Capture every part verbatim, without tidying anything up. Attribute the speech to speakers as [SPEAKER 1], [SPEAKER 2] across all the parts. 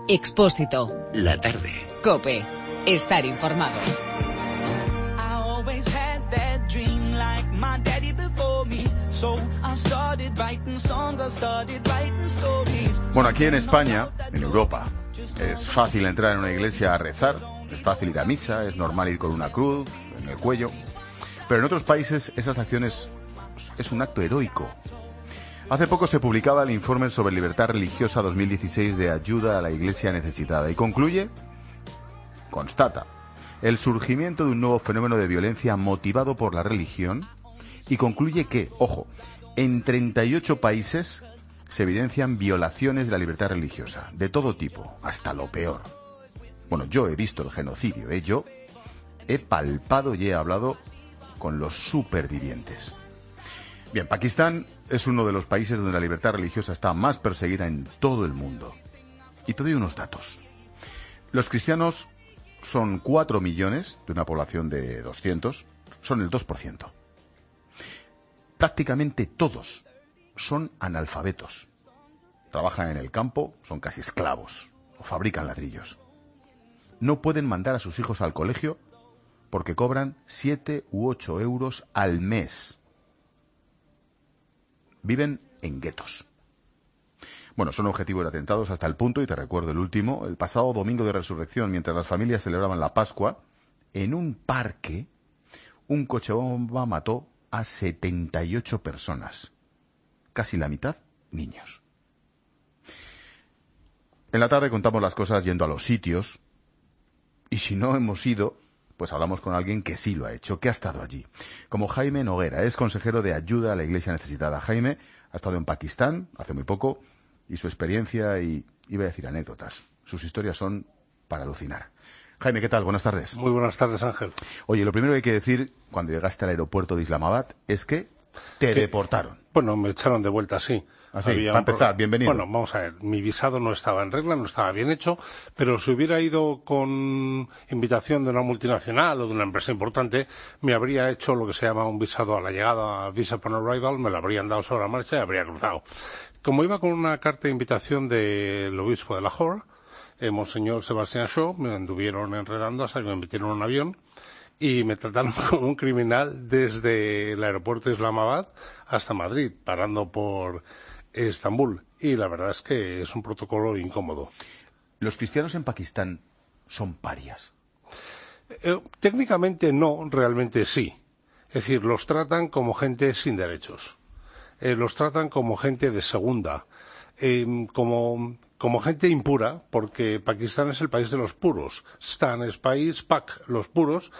[SPEAKER 1] Expósito.
[SPEAKER 2] La tarde.
[SPEAKER 1] COPE. Estar informado.
[SPEAKER 3] Bueno, aquí en España, en Europa, es fácil entrar en una iglesia a rezar, es fácil ir a misa, es normal ir con una cruz en el cuello, pero en otros países esas acciones es un acto heroico. Hace poco se publicaba el informe sobre libertad religiosa dos mil dieciséis de ayuda a la iglesia necesitada y concluye, constata, el surgimiento de un nuevo fenómeno de violencia motivado por la religión y concluye que, ojo, en treinta y ocho países se evidencian violaciones de la libertad religiosa, de todo tipo, hasta lo peor. Bueno, yo he visto el genocidio, ¿eh? Yo he palpado y he hablado con los supervivientes. Bien, Pakistán es uno de los países donde la libertad religiosa está más perseguida en todo el mundo. Y te doy unos datos. Los cristianos son cuatro millones de una población de doscientos, son el dos por ciento. Prácticamente todos son analfabetos. Trabajan en el campo, son casi esclavos, o fabrican ladrillos. No pueden mandar a sus hijos al colegio porque cobran siete u ocho euros al mes. Viven en guetos. Bueno, son objetivos de atentados hasta el punto, y te recuerdo el último, el pasado domingo de Resurrección, mientras las familias celebraban la Pascua, en un parque, un coche bomba mató a setenta y ocho personas. Casi la mitad, niños. En la tarde contamos las cosas yendo a los sitios, y si no hemos ido, pues hablamos con alguien que sí lo ha hecho, que ha estado allí. Como Jaime Noguera, es consejero de ayuda a la iglesia necesitada. Jaime ha estado en Pakistán hace muy poco, y su experiencia y, iba a decir anécdotas, sus historias son para alucinar. Jaime, ¿qué tal? Buenas tardes.
[SPEAKER 4] Muy buenas tardes, Ángel.
[SPEAKER 3] Oye, lo primero que hay que decir cuando llegaste al aeropuerto de Islamabad es que te
[SPEAKER 4] ¿Qué?
[SPEAKER 3] deportaron.
[SPEAKER 4] Bueno, me echaron de vuelta, sí.
[SPEAKER 3] Así,
[SPEAKER 4] Había
[SPEAKER 3] para
[SPEAKER 4] un pro-
[SPEAKER 3] empezar, bienvenido.
[SPEAKER 4] Bueno, vamos a ver, mi visado no estaba en regla, no estaba bien hecho, pero si hubiera ido con invitación de una multinacional o de una empresa importante, me habría hecho lo que se llama un visado a la llegada, Visa upon arrival, me lo habrían dado sobre la marcha y habría cruzado. Como iba con una carta de invitación del obispo de Lahore, eh, Monseñor Sebastián Shaw, me anduvieron enredando hasta que me metieron en un avión y me trataron como un criminal desde el aeropuerto de Islamabad hasta Madrid, parando por Estambul. Y la verdad es que es un protocolo incómodo.
[SPEAKER 3] Los cristianos en Pakistán son parias.
[SPEAKER 4] Eh, técnicamente no, realmente sí. Es decir, los tratan como gente sin derechos. Eh, los tratan como gente de segunda. Eh, como... como gente impura, porque Pakistán es el país de los puros. Stan es país, Pak, los puros,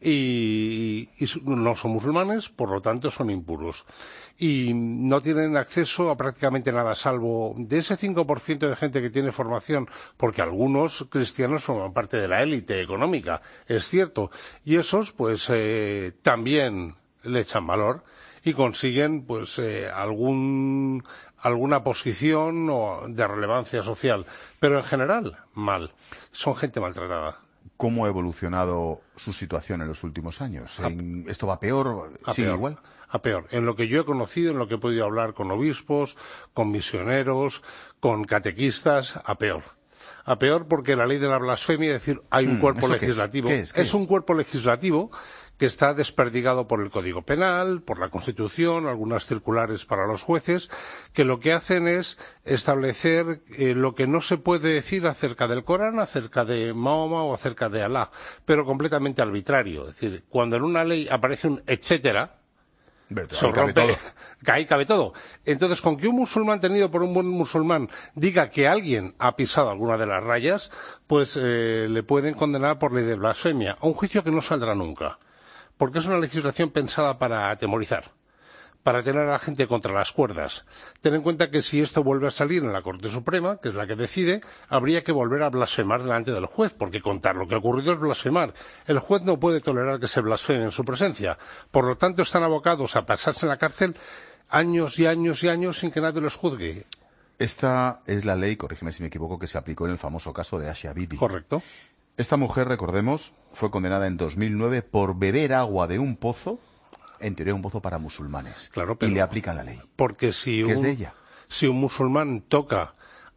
[SPEAKER 4] y, y no son musulmanes, por lo tanto son impuros. Y no tienen acceso a prácticamente nada, salvo de ese cinco por ciento de gente que tiene formación, porque algunos cristianos forman parte de la élite económica, es cierto. Y esos, pues, eh, también le echan valor y consiguen, pues, eh, algún... alguna posición o de relevancia social, pero en general, mal. Son gente maltratada.
[SPEAKER 3] ¿Cómo ha evolucionado su situación en los últimos años? ¿En, ¿Esto va peor? ¿Sigue
[SPEAKER 4] peor,
[SPEAKER 3] igual?
[SPEAKER 4] A peor. En lo que yo he conocido, en lo que he podido hablar con obispos, con misioneros, con catequistas, a peor. A peor porque la ley de la blasfemia, es decir, hay un
[SPEAKER 3] Mm,
[SPEAKER 4] cuerpo
[SPEAKER 3] ¿eso qué es?
[SPEAKER 4] legislativo.
[SPEAKER 3] ¿Qué es? ¿Qué
[SPEAKER 4] es
[SPEAKER 3] es?
[SPEAKER 4] un cuerpo legislativo que está desperdigado por el Código Penal, por la Constitución, algunas circulares para los jueces, que lo que hacen es establecer eh, lo que no se puede decir acerca del Corán, acerca de Mahoma o acerca de Alá, pero completamente arbitrario. Es decir, cuando en una ley aparece un etcétera,
[SPEAKER 3] Beto,
[SPEAKER 4] se
[SPEAKER 3] ahí cabe
[SPEAKER 4] rompe,
[SPEAKER 3] todo.
[SPEAKER 4] que ahí cabe todo. Entonces, con que un musulmán tenido por un buen musulmán diga que alguien ha pisado alguna de las rayas, pues eh, le pueden condenar por ley de blasfemia, a un juicio que no saldrá nunca. Porque es una legislación pensada para atemorizar, para tener a la gente contra las cuerdas. Ten en cuenta que si esto vuelve a salir en la Corte Suprema, que es la que decide, habría que volver a blasfemar delante del juez, porque contar lo que ha ocurrido es blasfemar. El juez no puede tolerar que se blasfeme en su presencia. Por lo tanto, están abocados a pasarse en la cárcel años y años y años sin que nadie los juzgue.
[SPEAKER 3] Esta es la ley, corrígeme si me equivoco, que se aplicó en el famoso caso de Asia Bibi.
[SPEAKER 4] Correcto.
[SPEAKER 3] Esta mujer, recordemos, fue condenada en dos mil nueve por beber agua de un pozo, en teoría un pozo para musulmanes.
[SPEAKER 4] Claro, pero
[SPEAKER 3] y le aplican la ley.
[SPEAKER 4] Porque si
[SPEAKER 3] ¿Qué es
[SPEAKER 4] un,
[SPEAKER 3] de ella?
[SPEAKER 4] si un musulmán toca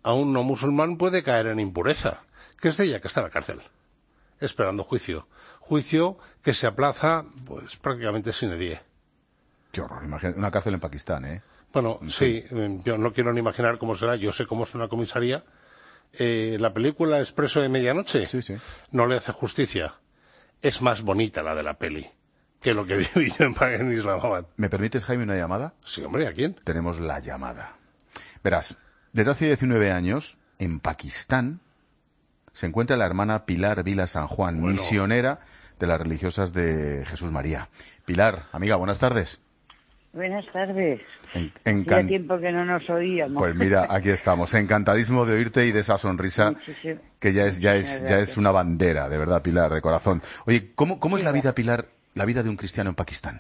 [SPEAKER 4] a un no musulmán puede caer en impureza, que es de ella que está en la cárcel, esperando juicio. Juicio que se aplaza pues prácticamente sine die.
[SPEAKER 3] Qué horror, imagínate, una cárcel en Pakistán, ¿eh?
[SPEAKER 4] Bueno, sí, sí, yo no quiero ni imaginar cómo será, yo sé cómo es una comisaría. Eh, la película Expreso de Medianoche
[SPEAKER 3] sí, sí.
[SPEAKER 4] no le hace justicia. Es más bonita la de la peli que lo que viví yo en, en Islamabad.
[SPEAKER 3] ¿Me permites, Jaime, una llamada?
[SPEAKER 4] Sí, hombre, ¿a quién?
[SPEAKER 3] Tenemos la llamada. Verás, desde hace diecinueve años, en Pakistán, se encuentra la hermana Pilar Vila San Juan, bueno. misionera de las religiosas de Jesús María. Pilar, amiga, buenas tardes.
[SPEAKER 2] Buenas tardes.
[SPEAKER 3] En, encan...
[SPEAKER 2] Hacía tiempo que no nos oíamos.
[SPEAKER 3] Pues mira, aquí estamos, encantadísimo de oírte y de esa sonrisa Muchísimo. que ya es ya es ya es una bandera, de verdad, Pilar, de corazón. Oye, ¿cómo cómo es la vida, Pilar, la vida de un cristiano en Pakistán?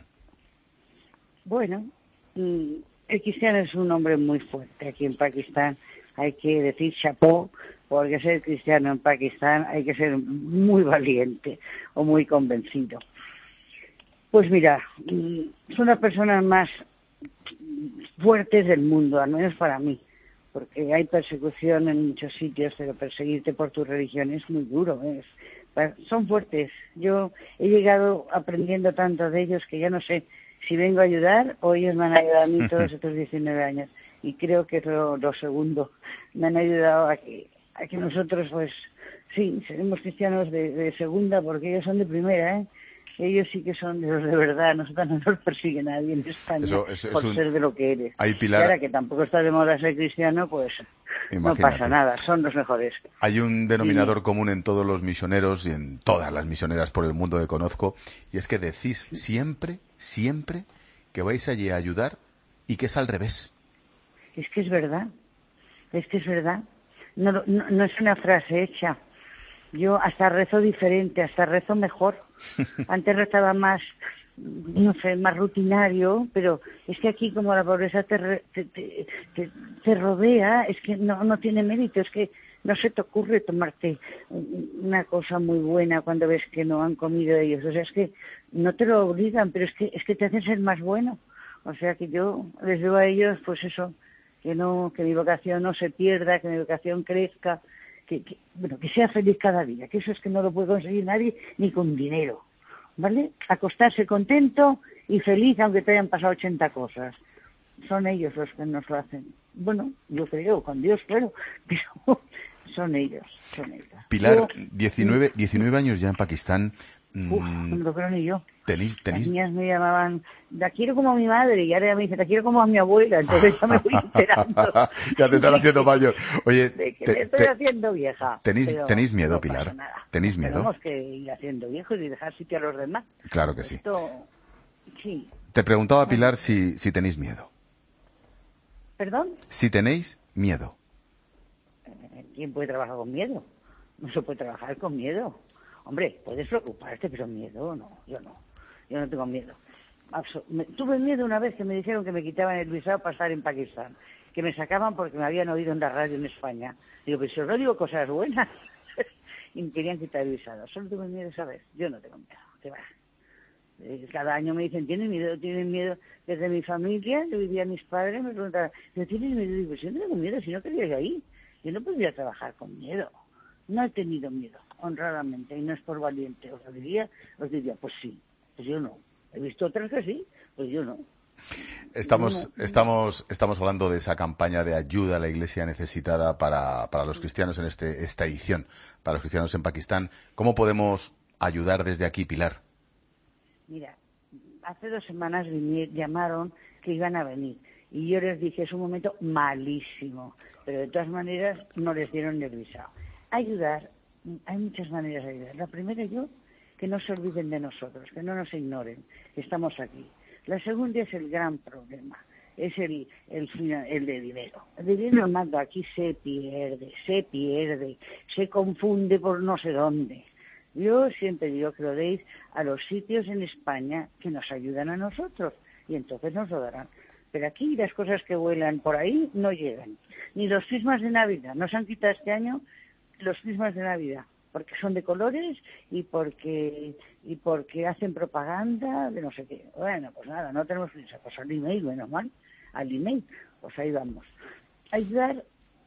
[SPEAKER 2] Bueno, el cristiano es un hombre muy fuerte aquí en Pakistán. Hay que decir chapó, porque ser cristiano en Pakistán hay que ser muy valiente o muy convencido. Pues mira, son las personas más fuertes del mundo, al menos para mí, porque hay persecución en muchos sitios, pero perseguirte por tu religión es muy duro. Es, son fuertes. Yo he llegado aprendiendo tanto de ellos que ya no sé si vengo a ayudar o ellos me han ayudado a mí todos estos diecinueve años. Y creo que es lo, lo segundo. Me han ayudado a que, a que nosotros, pues, sí, seremos cristianos de, de segunda, porque ellos son de primera, ¿eh? Ellos sí que son de los de verdad, nosotros no nos persigue nadie en España eso, eso, por un... ser de lo que eres.
[SPEAKER 3] Hay Pilar...
[SPEAKER 2] Y ahora que tampoco está de moda ser cristiano, pues Imagínate. No pasa nada, son los mejores.
[SPEAKER 3] Hay un denominador sí. común en todos los misioneros y en todas las misioneras por el mundo que conozco, y es que decís siempre, siempre que vais allí a ayudar y que es al revés.
[SPEAKER 2] Es que es verdad, es que es verdad. No, no, no es una frase hecha. Yo hasta rezo diferente, hasta rezo mejor. Antes rezaba más, no sé, más rutinario, pero es que aquí como la pobreza te, te, te, te, te rodea, es que no, no tiene mérito, es que no se te ocurre tomarte una cosa muy buena cuando ves que no han comido ellos. O sea, es que no te lo obligan, pero es que, es que te hacen ser más bueno. O sea que yo les digo a ellos, pues eso, que no, que mi vocación no se pierda, que mi vocación crezca. Que, que, bueno, que sea feliz cada día, que eso es que no lo puede conseguir nadie ni con dinero, ¿vale? Acostarse contento y feliz aunque te hayan pasado ochenta cosas. Son ellos los que nos lo hacen. Bueno, yo creo, con Dios, claro, pero son ellos, son ellos.
[SPEAKER 3] Pilar, yo, diecinueve, diecinueve años ya en Pakistán.
[SPEAKER 2] Uf, no me lo creo ni yo.
[SPEAKER 3] ¿Tenéis, tenéis...
[SPEAKER 2] Las niñas me llamaban, la quiero como a mi madre, y ahora me dice, la quiero como a mi abuela, entonces ya me voy enterando.
[SPEAKER 3] Ya te están haciendo mayor. Oye,
[SPEAKER 2] de que
[SPEAKER 3] te,
[SPEAKER 2] me estoy
[SPEAKER 3] te,
[SPEAKER 2] haciendo vieja.
[SPEAKER 3] ¿Tenéis, ¿tenéis miedo,
[SPEAKER 2] no
[SPEAKER 3] Pilar?
[SPEAKER 2] Nada.
[SPEAKER 3] ¿Tenéis miedo?
[SPEAKER 2] Tenemos que ir haciendo viejos y dejar sitio a los demás.
[SPEAKER 3] Claro que sí.
[SPEAKER 2] Esto, sí.
[SPEAKER 3] Te preguntaba, Pilar, si, si tenéis miedo.
[SPEAKER 2] ¿Perdón?
[SPEAKER 3] Si tenéis miedo.
[SPEAKER 2] ¿Quién puede trabajar con miedo? No se puede trabajar con miedo. Hombre, puedes preocuparte, pero miedo no, yo no. Yo no tengo miedo. Absol- me, tuve miedo una vez que me dijeron que me quitaban el visado para estar en Pakistán. Que me sacaban porque me habían oído en la radio en España. Digo, pero si os no digo cosas buenas. Y me querían quitar el visado. Solo tuve miedo esa vez. Yo no tengo miedo. Te vas. Cada año me dicen, ¿tienes miedo? ¿Tienes miedo? Desde mi familia, yo vivía a mis padres, me preguntaban, ¿pero tienes miedo? Digo, pues yo no tengo miedo, si no quería ir ahí. Yo no podría trabajar con miedo. No he tenido miedo, honradamente, y no es por valiente. Os lo diría, os diría, pues sí, pues yo no. He visto otras que sí, pues yo no.
[SPEAKER 3] Estamos,
[SPEAKER 2] yo no.
[SPEAKER 3] estamos, estamos hablando de esa campaña de ayuda a la Iglesia necesitada para, para los cristianos en este, esta edición, para los cristianos en Pakistán. ¿Cómo podemos ayudar desde aquí, Pilar?
[SPEAKER 2] Mira, hace dos semanas vinieron, llamaron que iban a venir. Y yo les dije, es un momento malísimo, pero de todas maneras no les dieron el visado. Ayudar, hay muchas maneras de ayudar. La primera, yo, que no se olviden de nosotros, que no nos ignoren, que estamos aquí. La segunda es el gran problema, es el, el, el de dinero. El dinero mando aquí se pierde, se pierde, se confunde por no sé dónde. Yo siempre digo que lo deis a los sitios en España que nos ayudan a nosotros, y entonces nos lo darán. Pero aquí las cosas que vuelan por ahí no llegan. Ni los crismas de Navidad, nos han quitado este año los crismas de Navidad, porque son de colores y porque y porque hacen propaganda de no sé qué. Bueno, pues nada, no tenemos prisa, pues al email, menos mal, al email, pues ahí vamos. Ayudar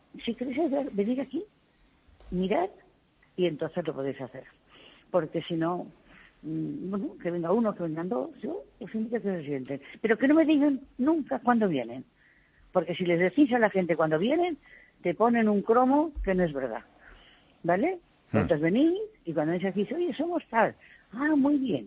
[SPEAKER 2] si queréis ver, venir aquí, mirad, y entonces lo podéis hacer. Porque si no, mmm, bueno, que venga uno, que vengan dos, yo os invito a que se sienten. Pero que no me digan nunca cuándo vienen. Porque si les decís a la gente cuando vienen, te ponen un cromo que no es verdad. ¿Vale? Hmm. Entonces venís y cuando venís aquí, oye, somos tal. Ah, muy bien.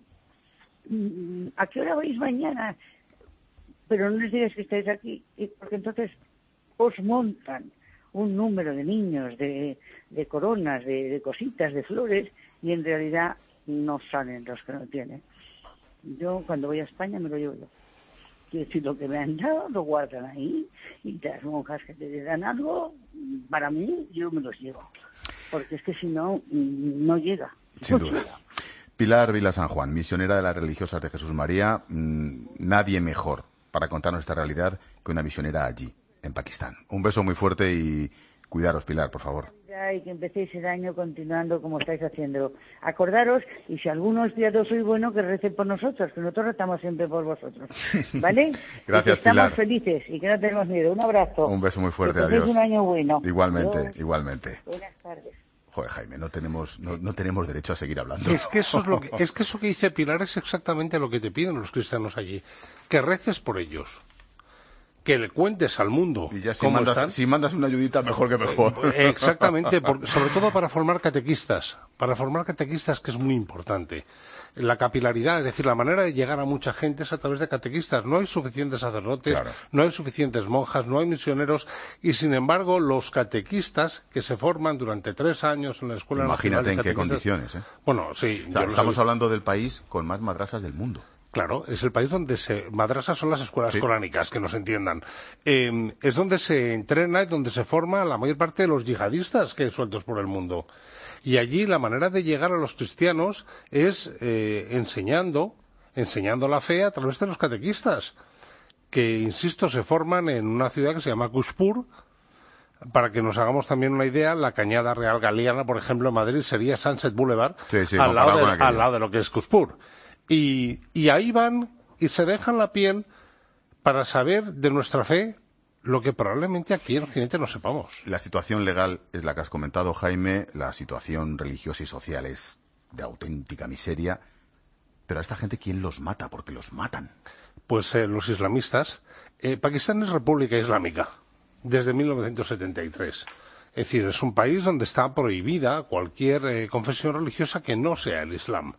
[SPEAKER 2] ¿A qué hora vais mañana? Pero no les digáis que estáis aquí, porque entonces os montan un número de niños, de, de coronas, de, de cositas, de flores, y en realidad no salen los que no tienen. Yo cuando voy a España me lo llevo yo. Quiero decir, lo que me han dado lo guardan ahí, y las monjas que te dan algo, para mí, yo me los llevo. Porque es que si no, no llega.
[SPEAKER 3] Sin duda. Pilar Vila San Juan, misionera de las religiosas de Jesús María, mmm, nadie mejor para contarnos esta realidad que una misionera allí, en Pakistán. Un beso muy fuerte y cuidaros, Pilar, por favor.
[SPEAKER 2] Y que empecéis el año continuando como estáis haciendo. Acordaros, y si algunos días no soy bueno, que recen por nosotros, que nosotros rezamos siempre por vosotros. ¿Vale?
[SPEAKER 3] Gracias,
[SPEAKER 2] y que estamos
[SPEAKER 3] Pilar.
[SPEAKER 2] felices y que no tenemos miedo. Un abrazo.
[SPEAKER 3] Un beso muy fuerte,
[SPEAKER 2] que
[SPEAKER 3] adiós.
[SPEAKER 2] un año bueno.
[SPEAKER 3] Igualmente,
[SPEAKER 2] Adiós.
[SPEAKER 3] igualmente.
[SPEAKER 2] Buenas tardes.
[SPEAKER 3] Joder, Jaime, no tenemos, no, no tenemos derecho a seguir hablando.
[SPEAKER 4] Es que eso es lo que, es que eso que dice Pilar es exactamente lo que te piden los cristianos allí. Que reces por ellos. Que le cuentes al mundo
[SPEAKER 3] y ya si
[SPEAKER 4] cómo
[SPEAKER 3] mandas,
[SPEAKER 4] están.
[SPEAKER 3] si mandas una ayudita, mejor que mejor.
[SPEAKER 4] Exactamente, porque, sobre todo para formar catequistas, para formar catequistas, que es muy importante. La capilaridad, es decir, la manera de llegar a mucha gente es a través de catequistas. No hay suficientes sacerdotes,
[SPEAKER 3] claro.
[SPEAKER 4] No hay suficientes monjas, no hay misioneros, y sin embargo los catequistas que se forman durante tres años en la Escuela
[SPEAKER 3] Imagínate
[SPEAKER 4] Nacional de
[SPEAKER 3] en qué condiciones, ¿eh?
[SPEAKER 4] Bueno, sí.
[SPEAKER 3] O sea,
[SPEAKER 4] yo
[SPEAKER 3] estamos
[SPEAKER 4] sé.
[SPEAKER 3] hablando del país con más madrasas del mundo.
[SPEAKER 4] Claro, es el país donde se... Madrasas son las escuelas
[SPEAKER 3] sí.
[SPEAKER 4] coránicas, que nos entiendan. Eh, es donde se entrena y donde se forma la mayor parte de los yihadistas que hay sueltos por el mundo. Y allí la manera de llegar a los cristianos es eh, enseñando, enseñando la fe a través de los catequistas, que, insisto, se forman en una ciudad que se llama Kushpur. Para que nos hagamos también una idea, la Cañada Real Galiana, por ejemplo, en Madrid sería Sunset Boulevard,
[SPEAKER 3] sí, sí,
[SPEAKER 4] al, lado de,
[SPEAKER 3] con
[SPEAKER 4] al lado de lo que es Kushpur. Y, y ahí van y se dejan la piel para saber de nuestra fe lo que probablemente aquí en Occidente no sepamos.
[SPEAKER 3] La situación legal es la que has comentado, Jaime, la situación religiosa y social es de auténtica miseria, pero a esta gente, ¿quién los mata? Porque los matan.
[SPEAKER 4] Pues eh, los islamistas. Eh, Pakistán es república islámica desde mil novecientos setenta y tres. Es decir, es un país donde está prohibida cualquier eh, confesión religiosa que no sea el Islam.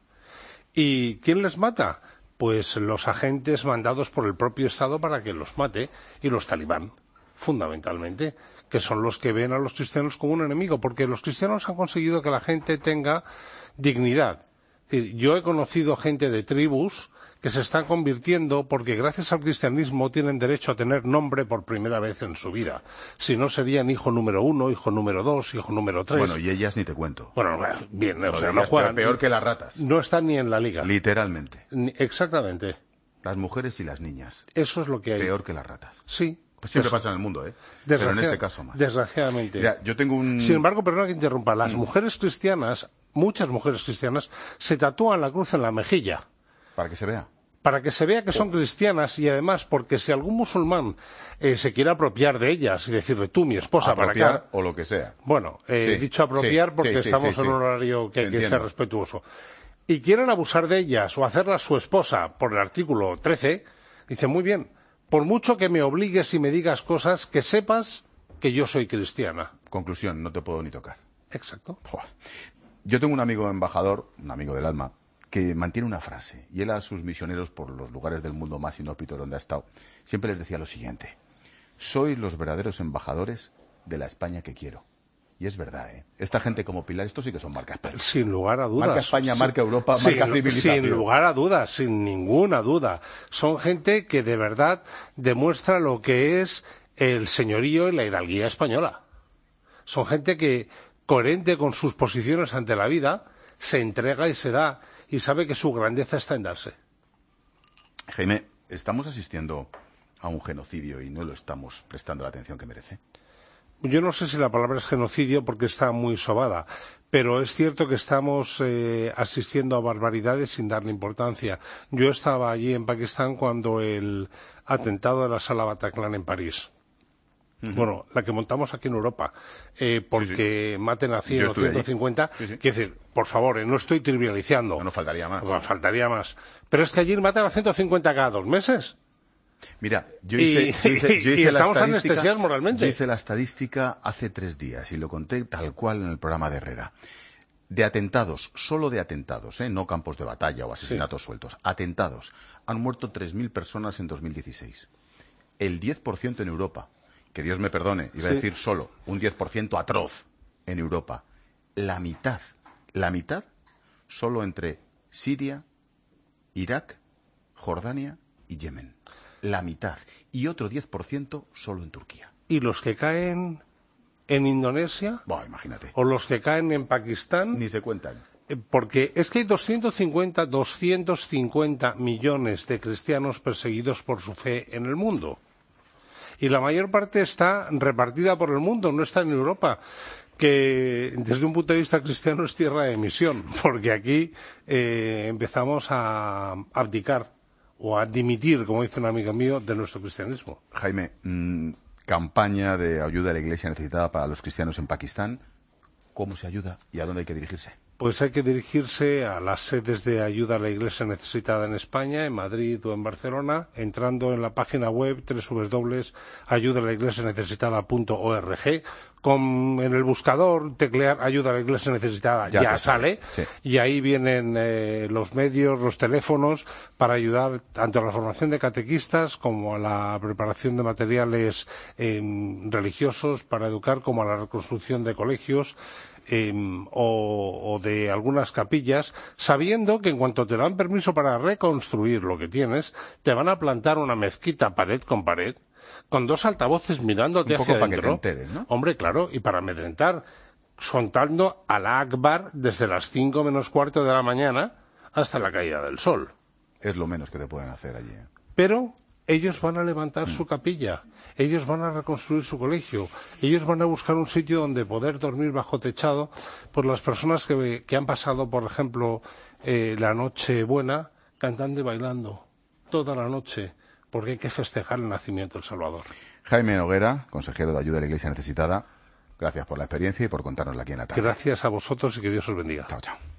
[SPEAKER 4] ¿Y quién les mata? Pues los agentes mandados por el propio Estado para que los mate, y los talibán, fundamentalmente, que son los que ven a los cristianos como un enemigo, porque los cristianos han conseguido que la gente tenga dignidad. Es decir, yo he conocido gente de tribus que se están convirtiendo porque gracias al cristianismo tienen derecho a tener nombre por primera vez en su vida. Si no, serían hijo número uno, hijo número dos, hijo número tres.
[SPEAKER 3] Bueno, y ellas ni te cuento.
[SPEAKER 4] Bueno, bien, o
[SPEAKER 3] Lo
[SPEAKER 4] sea,
[SPEAKER 3] de
[SPEAKER 4] no
[SPEAKER 3] ellas
[SPEAKER 4] juegan.
[SPEAKER 3] Peor que las ratas.
[SPEAKER 4] No están ni en la liga.
[SPEAKER 3] Literalmente.
[SPEAKER 4] Ni, exactamente.
[SPEAKER 3] Las mujeres y las niñas.
[SPEAKER 4] Eso es lo que hay.
[SPEAKER 3] Peor que las ratas.
[SPEAKER 4] Sí.
[SPEAKER 3] Pues siempre
[SPEAKER 4] Eso.
[SPEAKER 3] pasa en el mundo, ¿eh? Pero en este caso más.
[SPEAKER 4] Desgraciadamente.
[SPEAKER 3] Mira, yo tengo un...
[SPEAKER 4] Sin embargo, perdona que interrumpa, las mm. mujeres cristianas, muchas mujeres cristianas, se tatúan la cruz en la mejilla.
[SPEAKER 3] Para que se vea.
[SPEAKER 4] Para que se vea que son cristianas, y además porque si algún musulmán eh, se quiere apropiar de ellas y decirle tú, mi esposa,
[SPEAKER 3] apropiar
[SPEAKER 4] para acá...
[SPEAKER 3] o lo que sea.
[SPEAKER 4] Bueno, he eh, sí, dicho apropiar sí, porque sí, estamos sí, en un horario que hay que ser respetuoso. Y quieren abusar de ellas o hacerlas su esposa por el artículo trece, dice, muy bien, por mucho que me obligues y me digas cosas, que sepas que yo soy cristiana.
[SPEAKER 3] Conclusión, no te puedo ni tocar.
[SPEAKER 4] Exacto.
[SPEAKER 3] Joder. Yo tengo un amigo embajador, un amigo del alma, que mantiene una frase, y él a sus misioneros por los lugares del mundo más inhóspitos donde ha estado, siempre les decía lo siguiente: sois los verdaderos embajadores de la España que quiero. Y es verdad, ¿eh? Esta gente como Pilar, esto sí que son marca España.
[SPEAKER 4] Sin lugar a dudas.
[SPEAKER 3] Marca España,
[SPEAKER 4] sin,
[SPEAKER 3] marca Europa,
[SPEAKER 4] sin,
[SPEAKER 3] marca civilización.
[SPEAKER 4] Sin lugar a dudas, sin ninguna duda. Son gente que de verdad demuestra lo que es el señorío y la hidalguía española. Son gente que, coherente con sus posiciones ante la vida, se entrega y se da, y sabe que su grandeza está en darse.
[SPEAKER 3] Jaime, ¿estamos asistiendo a un genocidio y no lo estamos prestando la atención que merece?
[SPEAKER 4] Yo no sé si la palabra es genocidio porque está muy sobada, pero es cierto que estamos eh, asistiendo a barbaridades sin darle importancia. Yo estaba allí en Pakistán cuando el atentado de la sala Bataclan en París. Uh-huh. Bueno, la que montamos aquí en Europa, eh, porque sí, sí. maten a cien o ciento cincuenta, sí, sí. Quiero decir, por favor, eh, no estoy trivializando.
[SPEAKER 3] No nos faltaría más.
[SPEAKER 4] Bueno, faltaría más. Pero es que allí matan a ciento cincuenta cada dos meses.
[SPEAKER 3] Mira, yo hice,
[SPEAKER 4] y,
[SPEAKER 3] yo hice, yo hice
[SPEAKER 4] y
[SPEAKER 3] la
[SPEAKER 4] estamos
[SPEAKER 3] estadística,
[SPEAKER 4] anestesiados moralmente.
[SPEAKER 3] Yo hice la estadística hace tres días y lo conté tal cual en el programa de Herrera. De atentados, solo de atentados, ¿eh? No campos de batalla o asesinatos sí. sueltos, atentados, han muerto tres mil personas en dos mil dieciséis. El diez por ciento en Europa, que Dios me perdone, iba sí. a decir solo, un diez por ciento atroz en Europa. La mitad, la mitad, solo entre Siria, Irak, Jordania y Yemen. La mitad. Y otro diez por ciento solo en Turquía.
[SPEAKER 4] ¿Y los que caen en Indonesia?
[SPEAKER 3] Bueno, imagínate.
[SPEAKER 4] ¿O los que caen en Pakistán?
[SPEAKER 3] Ni se cuentan.
[SPEAKER 4] Porque es que hay doscientos cincuenta, doscientos cincuenta millones de cristianos perseguidos por su fe en el mundo. Y la mayor parte está repartida por el mundo, no está en Europa, que desde un punto de vista cristiano es tierra de misión, porque aquí eh, empezamos a abdicar o a dimitir, como dice un amigo mío, de nuestro cristianismo.
[SPEAKER 3] Jaime, mmm, campaña de ayuda a la Iglesia necesitada para los cristianos en Pakistán. ¿Cómo se ayuda y a dónde hay que dirigirse?
[SPEAKER 4] Pues hay que dirigirse a las sedes de ayuda a la Iglesia necesitada en España, en Madrid o en Barcelona, entrando en la página web doble u doble u doble u punto ayuda a la iglesia necesitada punto org. Con, en el buscador teclear ayuda a la Iglesia necesitada, ya, ya sale, sí. Y ahí vienen eh, los medios, los teléfonos para ayudar tanto a la formación de catequistas como a la preparación de materiales eh, religiosos para educar, como a la reconstrucción de colegios. Eh, o, o de algunas capillas, sabiendo que en cuanto te dan permiso para reconstruir lo que tienes, te van a plantar una mezquita pared con pared, con dos altavoces mirándote hacia adentro. Un poco para que te enteres, ¿no? Hombre, claro, y para amedrentar, soltando Alá Akbar desde las cinco menos cuarto de la mañana hasta la caída del sol.
[SPEAKER 3] Es lo menos que te pueden hacer allí. ¿eh?
[SPEAKER 4] Pero ellos van a levantar mm. su capilla, ellos van a reconstruir su colegio, ellos van a buscar un sitio donde poder dormir bajo techado por las personas que, que han pasado, por ejemplo, eh, la noche buena cantando y bailando toda la noche, porque hay que festejar el nacimiento del Salvador.
[SPEAKER 3] Jaime Noguera, consejero de Ayuda a la Iglesia Necesitada, gracias por la experiencia y por contárnosla aquí en la tarde.
[SPEAKER 4] Gracias a vosotros y que Dios os bendiga.
[SPEAKER 3] Chao, chao.